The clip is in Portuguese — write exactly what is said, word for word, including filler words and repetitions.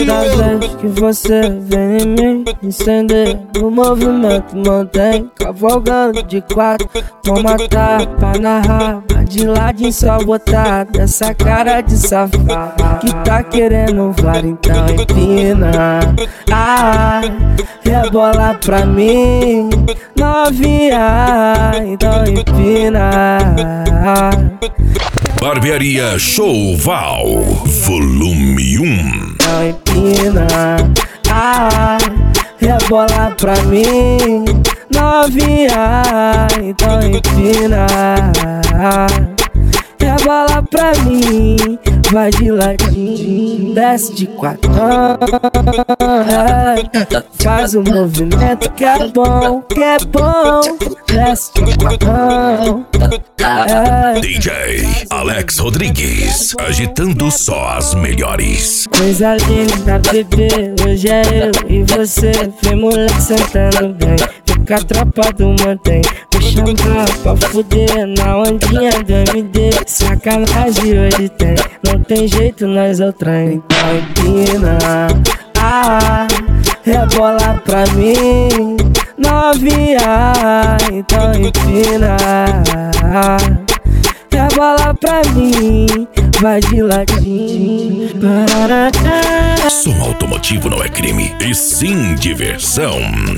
Toda vez que você vem em mim incender, o movimento mantém. Cavalgando de quatro, toma tapa na raba, de ladinho só botar dessa cara de safado que tá querendo voar, então empina. Ah, rebola pra mim, novinha, então empina. Barbearia Show Val, volume um. Então empina. Ah, rebola pra mim, novinha, então empina. Rebola pra mim, vai de ladinho, desce de quatro, faz o movimento que é bom, que é bom, desce de quatro. D J Alex Rodrigues, agitando só as melhores. Coisa linda, bebê, hoje é eu e você. Vem moleque sentando bem, fica a tropa do mantém. Vou chamar pra fuder na ondinha do M D. Sacanagem hoje tem, não tem jeito, nós é o trem. Então empina, ah, rebola pra mim, novinha, então empina. Rebola pra mim, vai de ladinho. Som automotivo não é crime, e sim diversão.